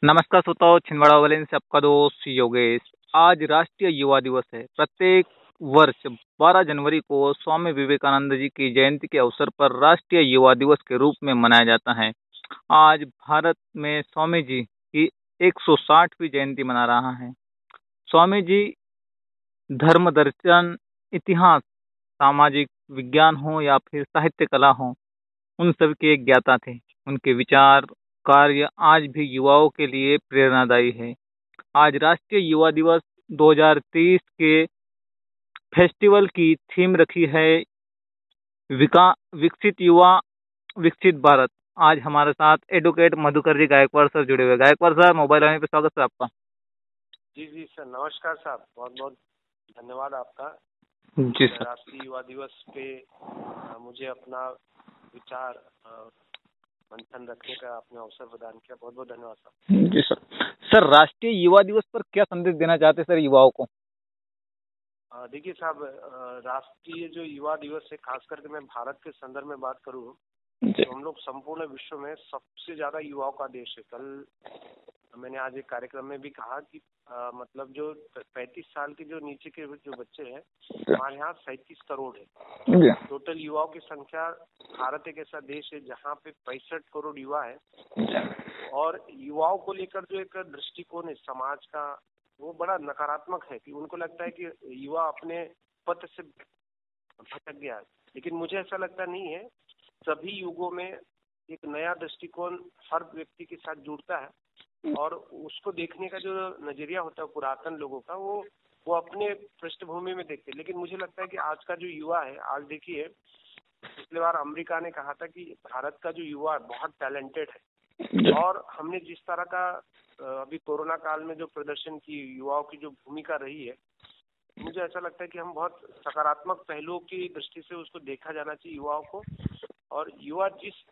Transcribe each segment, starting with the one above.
नमस्कार श्रोताओ, छिंदवाड़ा वाले से आपका दोस्त योगेश। आज राष्ट्रीय युवा दिवस है। प्रत्येक वर्ष 12 जनवरी को स्वामी विवेकानंद जी की जयंती के अवसर पर राष्ट्रीय युवा दिवस के रूप में मनाया जाता है। आज भारत में स्वामी जी की 160वीं जयंती मना रहा है। स्वामी जी धर्म, दर्शन, इतिहास, सामाजिक विज्ञान हो या फिर साहित्य कला हो, उन सभी के एक ज्ञाता थे। उनके विचार कार्य आज भी युवाओं के लिए प्रेरणादायी है। आज राष्ट्रीय युवा दिवस 2023 के फेस्टिवल की थीम रखी है विका विकसित युवा विकसित भारत। आज हमारे साथ एडवोकेट मधुकर जी गायकवाड़ सर जुड़े हुए। गायकवाड़ सर, मोबाइल लाइन पे स्वागत है आपका। जी जी सर, नमस्कार साहब, बहुत बहुत धन्यवाद आपका। जी सर। राष्ट्रीय युवा दिवस पे मुझे अपना विचार मंथन रखने का आपने अवसर प्रदान किया, बहुत बहुत धन्यवाद साहब। जी सर। सर, राष्ट्रीय युवा दिवस पर क्या संदेश देना चाहते हैं सर युवाओं को? देखिए साहब, राष्ट्रीय जो युवा दिवस है, खास करके मैं भारत के संदर्भ में बात करूँ तो हम लोग संपूर्ण विश्व में सबसे ज्यादा युवाओं का देश है। कल मैंने आज एक कार्यक्रम में भी कहा कि मतलब जो 35 साल के जो नीचे के जो बच्चे हैं, हमारे यहाँ 37 करोड़ है। टोटल युवाओं की संख्या, भारत एक ऐसा देश है जहाँ पे 65 करोड़ युवा है। और युवाओं को लेकर जो एक दृष्टिकोण है समाज का, वो बड़ा नकारात्मक है कि उनको लगता है कि युवा अपने पथ से भटक गया है। लेकिन मुझे ऐसा लगता नहीं है। सभी युगों में एक नया दृष्टिकोण हर व्यक्ति के साथ जुड़ता है और उसको देखने का जो नजरिया होता है पुरातन लोगों का, वो अपने पृष्ठभूमि में देखते हैं। लेकिन मुझे लगता है कि आज का जो युवा है, आज देखिए, पिछले बार अमेरिका ने कहा था कि भारत का जो युवा है बहुत टैलेंटेड है। और हमने जिस तरह का अभी कोरोना काल में जो प्रदर्शन की युवाओं की जो भूमिका रही है, मुझे ऐसा लगता है कि हम बहुत सकारात्मक पहलुओं की दृष्टि से उसको देखा जाना चाहिए युवाओं को। और युवा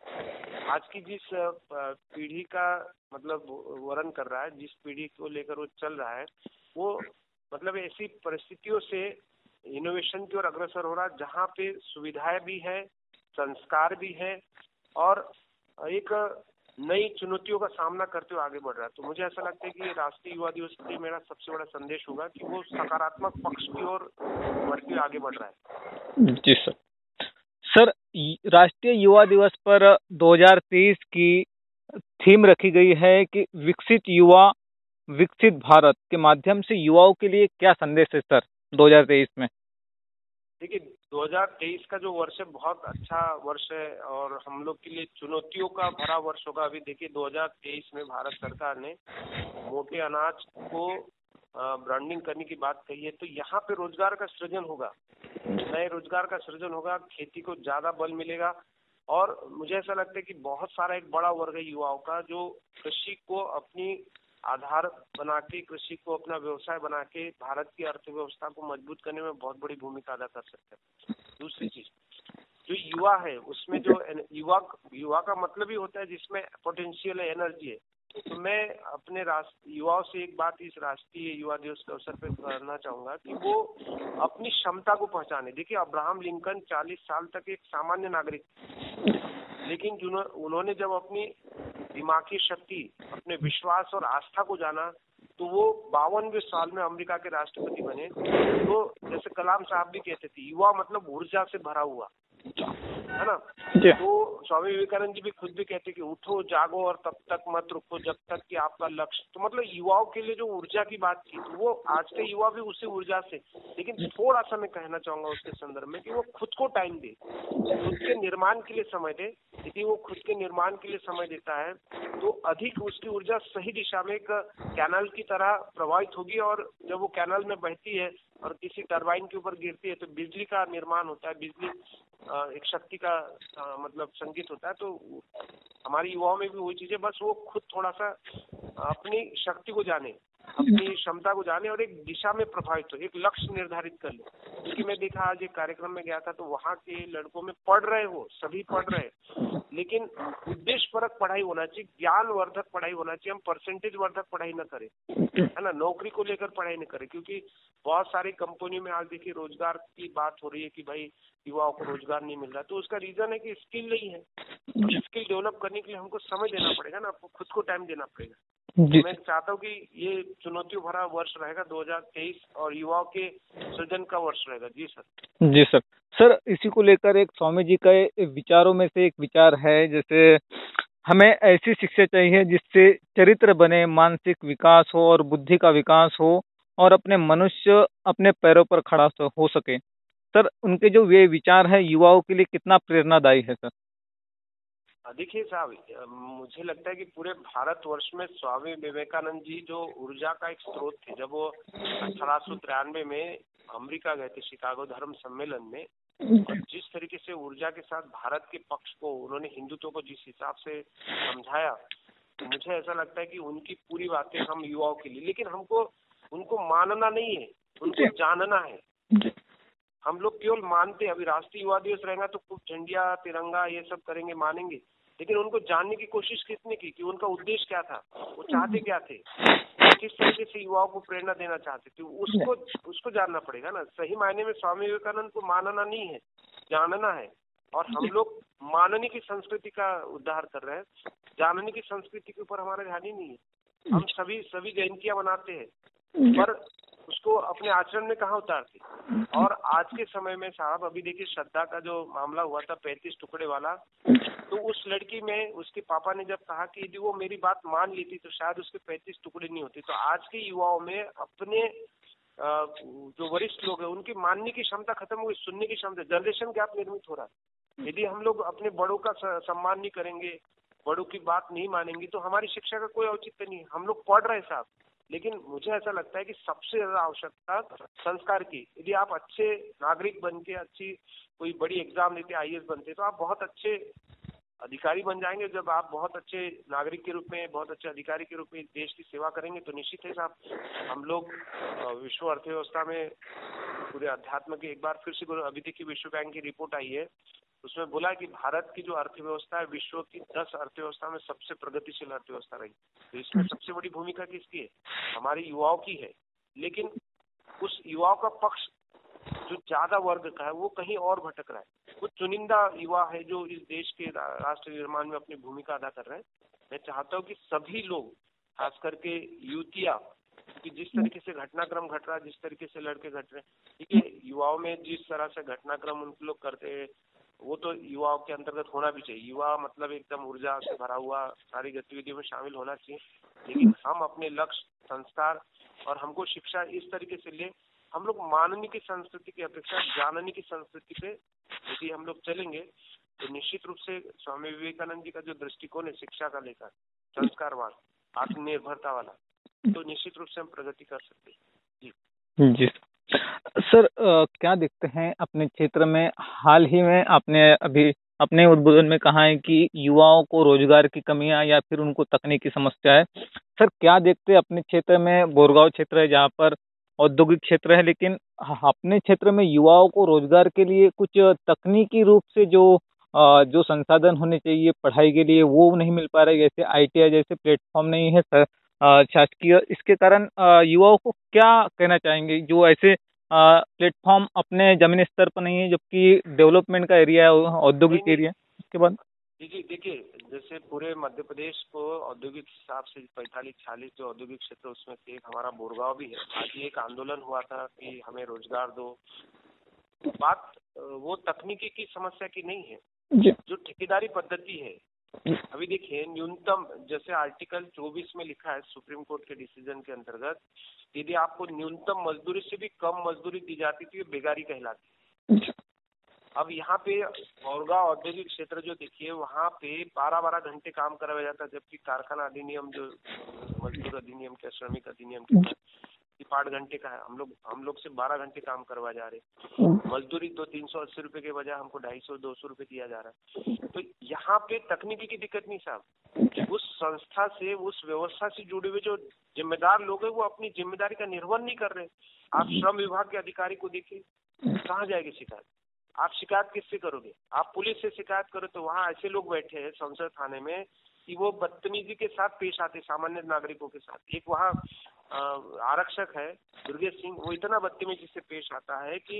आज की जिस पीढ़ी का मतलब वर्णन कर रहा है, जिस पीढ़ी को लेकर वो चल रहा है, वो मतलब ऐसी परिस्थितियों से इनोवेशन की ओर अग्रसर हो रहा है जहाँ पे सुविधाएं भी है, संस्कार भी है और एक नई चुनौतियों का सामना करते हुए आगे बढ़ रहा है। तो मुझे ऐसा लगता है कि राष्ट्रीय युवा दिवस पे मेरा सबसे बड़ा संदेश होगा कि वो सकारात्मक पक्ष की ओर बढ़ते हुए आगे बढ़ रहा है। जी सर। सर, राष्ट्रीय युवा दिवस पर 2023 की थीम रखी गई है कि विकसित युवा विकसित भारत के माध्यम से युवाओं के लिए क्या संदेश है सर 2023 में? देखिए, 2023 का जो वर्ष है बहुत अच्छा वर्ष है और हम लोग के लिए चुनौतियों का भरा वर्ष होगा। अभी देखिए, 2023 में भारत सरकार ने मोटे अनाज को ब्रांडिंग करने की बात कही है। तो यहाँ पे रोजगार का सृजन होगा, नए रोजगार का सृजन होगा, खेती को ज्यादा बल मिलेगा। और मुझे ऐसा लगता है कि बहुत सारा एक बड़ा वर्ग है युवाओं का जो कृषि को अपनी आधार बना के, कृषि को अपना व्यवसाय बना के भारत की अर्थव्यवस्था को मजबूत करने में बहुत बड़ी भूमिका अदा कर सकते हैं। दूसरी चीज, जो युवा है उसमें जो युवा का मतलब ही होता है जिसमें पोटेंशियल है, एनर्जी है। तो मैं अपने युवाओं से एक बात इस राष्ट्रीय युवा दिवस के अवसर पर करना चाहूंगा कि वो अपनी क्षमता को पहचाने। देखिए, अब्राहम लिंकन 40 साल तक एक सामान्य नागरिक, लेकिन उन्होंने जब अपनी दिमागी शक्ति, अपने विश्वास और आस्था को जाना, तो वो 52वें साल में अमेरिका के राष्ट्रपति बने। तो जैसे कलाम साहब भी कहते थे, युवा मतलब ऊर्जा से भरा हुआ, है ना। तो स्वामी विवेकानंद जी भी खुद भी कहते कि उठो जागो और तब तक मत रुको जब तक कि आपका लक्ष्य। तो मतलब युवाओं के लिए जो ऊर्जा की बात की, तो वो आज के युवा भी उसी ऊर्जा से, लेकिन थोड़ा सा मैं कहना चाहूंगा उसके संदर्भ में कि वो खुद को टाइम दे, खुद के निर्माण के लिए समय दे। यदि वो खुद के निर्माण के लिए समय देता है तो अधिक उसकी ऊर्जा सही दिशा में एक कैनाल की तरह प्रभावित होगी। और जब वो कैनाल में बहती है और किसी टरबाइन के ऊपर गिरती है तो बिजली का निर्माण होता है। बिजली एक शक्ति का मतलब संकेत होता है। तो हमारे युवाओं में भी वही चीज है, बस वो खुद थोड़ा सा अपनी शक्ति को जाने, अपनी क्षमता को जाने और एक दिशा में प्रभावित हो, एक लक्ष्य निर्धारित कर ले। क्योंकि मैं देखा, आज एक कार्यक्रम में गया था तो वहाँ के लड़कों में पढ़ रहे हो, सभी पढ़ रहे, लेकिन उद्देश्य परक पढ़ाई होना चाहिए, ज्ञान वर्धक पढ़ाई होना चाहिए। हम परसेंटेज वर्धक पढ़ाई न करें, है ना, नौकरी को लेकर पढ़ाई न करें। क्योंकि बहुत सारी कंपनियों में आज देखिए रोजगार की बात हो रही है कि भाई युवाओं को रोजगार नहीं मिल रहा। तो उसका रीजन है कि स्किल नहीं है। स्किल डेवलप करने के लिए हमको समय देना पड़ेगा ना, आपको खुद को टाइम देना पड़ेगा। जी मैं चाहता हूँ कि ये चुनौतियों भरा वर्ष रहेगा 2023 और युवाओं के सृजन का वर्ष रहेगा। जी सर। जी सर। सर, इसी को लेकर एक स्वामी जी के विचारों में से एक विचार है, जैसे हमें ऐसी शिक्षा चाहिए जिससे चरित्र बने, मानसिक विकास हो और बुद्धि का विकास हो, और अपने मनुष्य अपने पैरों पर खड़ा हो सके। सर, उनके जो ये विचार है युवाओं के लिए कितना प्रेरणादायी है सर? देखिए साहब, मुझे लगता है कि पूरे भारतवर्ष में स्वामी विवेकानंद जी जो ऊर्जा का एक स्रोत थे। जब वो 1893 में अमेरिका गए थे शिकागो धर्म सम्मेलन में, और जिस तरीके से ऊर्जा के साथ भारत के पक्ष को उन्होंने, हिंदुत्व को जिस हिसाब से समझाया, तो मुझे ऐसा लगता है कि उनकी पूरी बातें हम युवाओं के लिए, लेकिन हमको उनको मानना नहीं है, उनको जानना है। हम लोग केवल मानते हैं। अभी राष्ट्रीय युवा दिवस रहेगा तो खूब झंडिया तिरंगा ये सब करेंगे, मानेंगे, लेकिन उनको जानने की कोशिश किसने की कि उनका उद्देश्य क्या था, वो चाहते क्या थे, किस तरीके से युवाओं को प्रेरणा देना चाहते थे, उसको जानना पड़ेगा ना। सही मायने में स्वामी विवेकानंद को मानना नहीं है, जानना है। और हम लोग मानने की संस्कृति का उद्धार कर रहे हैं, जानने की संस्कृति के ऊपर हमारा ध्यान ही नहीं है। हम सभी जयंतियां मनाते हैं, पर उसको अपने आचरण में कहाँ उतारते। और आज के समय में साहब, अभी देखिए श्रद्धा का जो मामला हुआ था 35 टुकड़े वाला, तो उस लड़की में उसके पापा ने जब कहा कि यदि वो मेरी बात मान लेती तो शायद उसके 35 टुकड़े नहीं होते। तो आज के युवाओं में अपने जो वरिष्ठ लोग हैं उनकी मानने की क्षमता खत्म हो गई, सुनने की क्षमता, जनरेशन गैप निर्मित हो रहा है। यदि हम लोग अपने बड़ों का सम्मान नहीं करेंगे, बड़ों की बात नहीं मानेंगे, तो हमारी शिक्षा का कोई औचित्य नहीं है। हम लोग पढ़ रहे हैं साहब, लेकिन मुझे ऐसा लगता है कि सबसे ज्यादा आवश्यकता संस्कार की। यदि आप अच्छे नागरिक बन के अच्छी कोई बड़ी एग्जाम देते, आईएएस बनते, तो आप बहुत अच्छे अधिकारी बन जाएंगे। जब आप बहुत अच्छे नागरिक के रूप में, बहुत अच्छे अधिकारी के रूप में देश की सेवा करेंगे, तो निश्चित है साहब हम लोग विश्व अर्थव्यवस्था में पूरे अध्यात्म की, एक बार फिर से अभी देखिए विश्व बैंक की रिपोर्ट आई है, उसमें बोला है कि भारत की जो अर्थव्यवस्था है विश्व की 10 अर्थव्यवस्था में सबसे प्रगतिशील अर्थव्यवस्था रही। तो इसमें सबसे बड़ी भूमिका किसकी है? हमारे युवाओं की है। लेकिन उस युवाओं का पक्ष जो ज्यादा वर्ग का है वो कहीं और भटक रहा है। वो चुनिंदा युवा है जो इस देश के राष्ट्र निर्माण में अपनी भूमिका अदा कर रहे हैं। मैं चाहता हूँ कि सभी लोग, खास करके युवतियाँ, कि जिस तरीके से घटनाक्रम घट रहा है, जिस तरीके से लड़के घट रहे हैं, ठीक है, युवाओं में जिस तरह से घटनाक्रम उन लोग करते हैं वो तो युवाओं के अंतर्गत होना भी चाहिए। युवा मतलब एकदम ऊर्जा से भरा हुआ सारी गतिविधियों में शामिल होना चाहिए। लेकिन हम अपने लक्ष्य, संस्कार और हमको शिक्षा इस तरीके से ले, हम लोग मानने की संस्कृति की अपेक्षा जानने की संस्कृति पे यदि हम लोग चलेंगे, तो निश्चित रूप से स्वामी विवेकानंद जी का जो दृष्टिकोण है शिक्षा का लेकर, संस्कारवान, आत्मनिर्भरता वाला, तो निश्चित रूप से हम प्रगति कर सकते हैं। जी जी सर, क्या देखते हैं अपने क्षेत्र में? हाल ही में आपने अभी अपने उद्बोधन में कहा है कि युवाओं को रोजगार की कमियां या फिर उनको तकनीकी समस्या है। सर, क्या देखते हैं अपने क्षेत्र में? बोरगांव क्षेत्र है जहाँ पर औद्योगिक क्षेत्र है, लेकिन अपने क्षेत्र में युवाओं को रोजगार के लिए कुछ तकनीकी रूप से जो संसाधन होने चाहिए पढ़ाई के लिए वो नहीं मिल पा रहे, जैसे आईटीआई जैसे प्लेटफॉर्म नहीं है सर शासकीय। इसके कारण युवाओं को क्या कहना चाहेंगे जो ऐसे प्लेटफॉर्म अपने जमीनी स्तर पर नहीं है, जबकि डेवलपमेंट का एरिया है, औद्योगिक एरिया? इसके बाद देखिए, जैसे पूरे मध्य प्रदेश को औद्योगिक हिसाब से 45-46 जो औद्योगिक क्षेत्र, उसमें से एक हमारा बोरगांव भी है। आज ये एक आंदोलन हुआ था कि हमें रोजगार दो। बात वो तकनीकी की समस्या की नहीं है, जो ठेकेदारी पद्धति है। अभी देखिए, न्यूनतम जैसे आर्टिकल 24 में लिखा है सुप्रीम कोर्ट के डिसीजन के अंतर्गत, यदि आपको न्यूनतम मजदूरी से भी कम मजदूरी दी जाती थी, बेगारी कहलाती है। अब यहाँ पे बोरगांव औद्योगिक क्षेत्र जो देखिए, वहाँ पे 12-12 घंटे काम करवाया जाता है, जबकि कारखाना अधिनियम जो मजदूर अधिनियम के, श्रमिक अधिनियम के 8 घंटे का है। हम लोग से 12 घंटे काम करवा जा रहे। मजदूरी तो 380 रुपए के बजाय हमको 250-200 रुपए दिया जा रहा है। तो यहाँ पे तकनीकी की दिक्कत नहीं साहब, उस संस्था से, उस व्यवस्था से जुड़े हुए जो जिम्मेदार लोग हैं वो अपनी जिम्मेदारी का निर्वहन नहीं कर रहे। आप श्रम विभाग के अधिकारी को देखिए, कहाँ जाएगी शिकायत? आप शिकायत किससे करोगे? आप पुलिस से शिकायत करो तो वहाँ ऐसे लोग बैठे हैं संसद थाने में कि वो बदतमीजी के साथ पेश आते सामान्य नागरिकों के साथ। एक वहाँ आरक्षक है दुर्गेश सिंह, वो इतना बदतमीजी से पेश आता है कि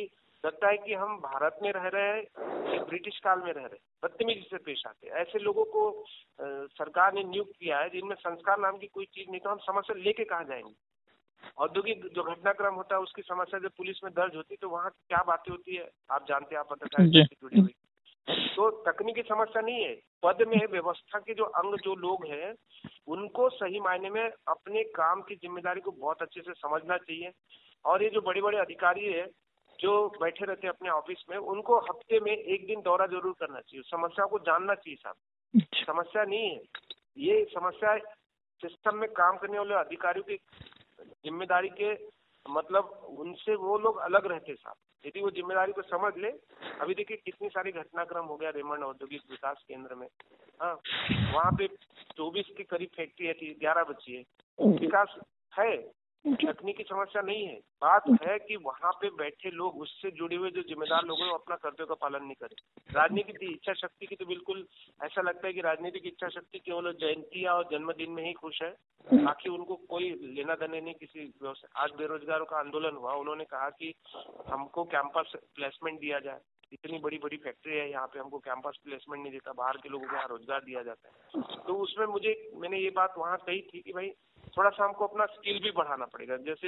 लगता है कि हम भारत में रह रहे हैं या ब्रिटिश काल में रह रहे हैं। बदतमीजी से पेश आते हैं। ऐसे लोगों को सरकार ने नियुक्त किया है जिनमें संस्कार नाम की कोई चीज नहीं, तो हम समस्या लेके कहाँ जाएंगे। औद्योगिक जो घटनाक्रम होता है उसकी समस्या जब पुलिस में दर्ज होती है तो वहाँ क्या बातें होती है आप जानते हैं, आप पत्रकारिता से जुड़ी हुई। तो तकनीकी समस्या नहीं है, पद में व्यवस्था के जो अंग जो लोग हैं उनको सही मायने में अपने काम की जिम्मेदारी को बहुत अच्छे से समझना चाहिए। और ये जो बड़े बड़े अधिकारी है जो बैठे रहते हैं अपने ऑफिस में, उनको हफ्ते में एक दिन दौरा जरूर करना चाहिए, समस्या को जानना चाहिए। साहब समस्या नहीं है, ये समस्या सिस्टम में काम करने वाले अधिकारियों की जिम्मेदारी के मतलब उनसे वो लोग अलग रहते साहब। यदि वो जिम्मेदारी को समझ ले, अभी देखिए कितनी सारी घटनाक्रम हो गया रेमंड औद्योगिक विकास केंद्र में। हाँ, वहाँ पे 24 के करीब फैक्ट्री है, 11 बची है। विकास है, तकनीकी समस्या नहीं है, बात है कि वहाँ पे बैठे लोग, उससे जुड़े हुए जो जिम्मेदार लोग हैं वो अपना कर्तव्य का पालन नहीं करें। राजनीतिक इच्छा शक्ति की तो बिल्कुल ऐसा लगता है कि राजनीतिक इच्छा शक्ति केवल जयंतियां और जन्मदिन में ही खुश है, बाकी उनको कोई लेना देना नहीं किसी व्यवसाय। आज बेरोजगारों का आंदोलन हुआ, उन्होंने कहा कि हमको कैंपस प्लेसमेंट दिया जाए, इतनी बड़ी बड़ी फैक्ट्री है यहाँ पे, हमको कैंपस प्लेसमेंट नहीं देता, बाहर के लोगों को यहाँ रोजगार दिया जाता है। तो उसमें मैंने ये बात वहाँ कही थी कि भाई थोड़ा सा हमको अपना स्किल भी बढ़ाना पड़ेगा। जैसे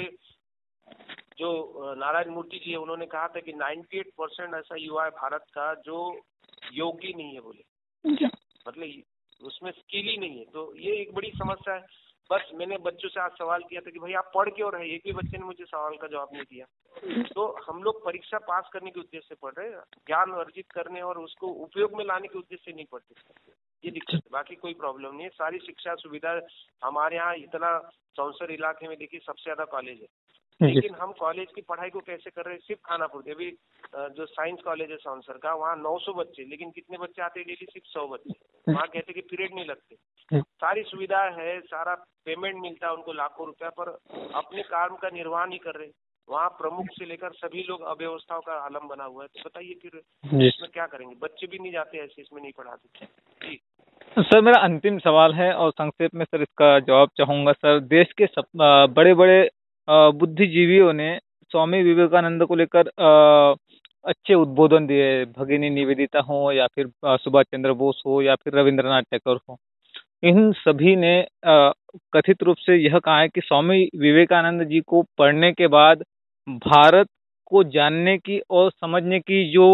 जो नारायण मूर्ति जी है, उन्होंने कहा था कि 98% ऐसा युवा है भारत का जो योग्य नहीं है, बोले मतलब उसमें स्किल ही नहीं है। तो ये एक बड़ी समस्या है। बस मैंने बच्चों से आज सवाल किया था कि भाई आप पढ़ क्यों रहे, एक भी बच्चे ने मुझे सवाल का जवाब नहीं दिया। तो हम लोग परीक्षा पास करने के उद्देश्य से पढ़ रहे हैं, ज्ञान अर्जित करने और उसको उपयोग में लाने के उद्देश्य से नहीं पढ़ते। ये दिक्कत है, बाकी कोई प्रॉब्लम नहीं है। सारी शिक्षा सुविधा हमारे यहाँ, इतना सौंसर इलाके में देखिए सबसे ज्यादा कॉलेज है, लेकिन हम कॉलेज की पढ़ाई को कैसे कर रहे हैं, सिर्फ खानापुर। अभी जो साइंस कॉलेज है सौंसर का, वहाँ 900 बच्चे, लेकिन कितने बच्चे आते हैं डेली, सिर्फ 100 बच्चे। वहाँ कहते कि पीरियड नहीं लगते। सारी सुविधा है, सारा पेमेंट मिलता है उनको लाखों रुपया, पर अपने काम का निर्वाह नहीं कर रहे। वहाँ प्रमुख से लेकर सभी लोग अव्यवस्थाओं का आलम बना हुआ है। तो बताइए फिर इसमें क्या करेंगे, बच्चे भी नहीं जाते ऐसे, इसमें नहीं पढ़ाते जी। सर मेरा अंतिम सवाल है और संक्षेप में सर इसका जवाब चाहूंगा। सर देश के बड़े बड़े बुद्धिजीवियों ने स्वामी विवेकानंद को लेकर अच्छे उद्बोधन दिए, भगिनी निवेदिता हो या फिर सुभाष चंद्र बोस हो या फिर रविंद्रनाथ टैगोर हो। इन सभी ने कथित रूप से यह कहा है कि स्वामी विवेकानंद जी को पढ़ने के बाद भारत को जानने की और समझने की जो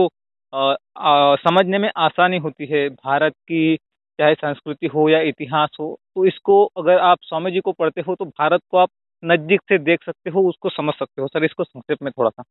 समझने में आसानी होती है, भारत की चाहे संस्कृति हो या इतिहास हो, तो इसको अगर आप स्वामी जी को पढ़ते हो तो भारत को आप नजदीक से देख सकते हो, उसको समझ सकते हो। सर इसको संक्षेप में थोड़ा सा।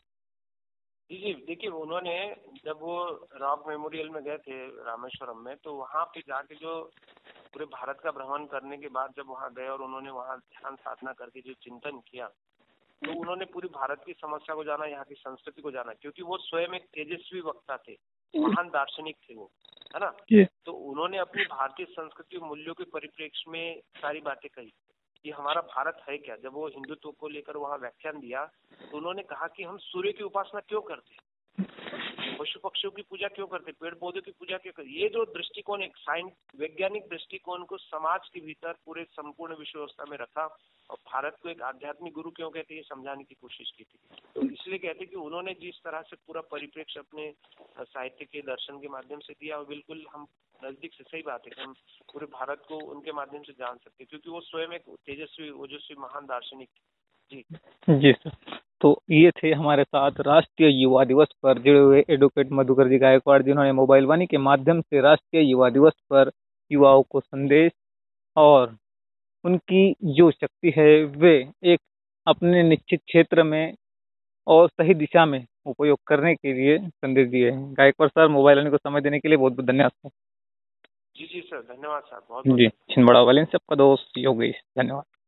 जी देखिए, उन्होंने जब वो रॉक मेमोरियल में गए थे रामेश्वरम में, तो वहाँ पे जाके जो पूरे भारत का भ्रमण करने के बाद जब वहाँ गए और उन्होंने वहाँ ध्यान साधना करके जो चिंतन किया, तो उन्होंने पूरी भारत की समस्या को जाना, यहाँ की संस्कृति को जाना, क्योंकि वो स्वयं एक तेजस्वी वक्ता थे, महान दार्शनिक थे वो, है ना। तो उन्होंने अपनी भारतीय संस्कृति मूल्यों के परिप्रेक्ष्य में सारी बातें कही कि हमारा भारत है क्या। जब वो हिंदुत्व को लेकर वहाँ व्याख्यान दिया तो उन्होंने कहा कि हम सूर्य की उपासना क्यों करते, पशु पक्षियों की पूजा क्यों करते, पेड़ पौधों की पूजा क्यों करते। ये जो दृष्टिकोण, एक वैज्ञानिक दृष्टिकोण को समाज के भीतर पूरे संपूर्ण विश्व व्यवस्था में रखा और भारत को एक आध्यात्मिक गुरु क्यों कहते हैं, ये समझाने की कोशिश की थी। तो इसलिए कहते कि उन्होंने जिस तरह से पूरा परिप्रेक्ष्य अपने साहित्य के दर्शन के माध्यम से दिया, और बिल्कुल हम नजदीक से, सही बात है कि हम पूरे भारत को उनके माध्यम से जान सकते हैं, क्योंकि वो स्वयं एक तेजस्वी ओजस्वी महान दार्शनिक जी। जी सर, तो ये थे हमारे साथ राष्ट्रीय युवा दिवस पर जुड़े हुए एडवोकेट मधुकर जी गायकवाड़, जिन्होंने मोबाइल वाणी के माध्यम से राष्ट्रीय युवा दिवस पर युवाओं को संदेश और उनकी जो शक्ति है वे एक अपने निश्चित क्षेत्र में और सही दिशा में उपयोग करने के लिए संदेश दिए हैं। गायकवाड़ सर, मोबाइल वाणी को समय देने के लिए बहुत बहुत धन्यवाद सर। जी सर, धन्यवाद सर, बहुत जी, छिंदवाड़ा वाले से आपका दोस्त योगेश, धन्यवाद।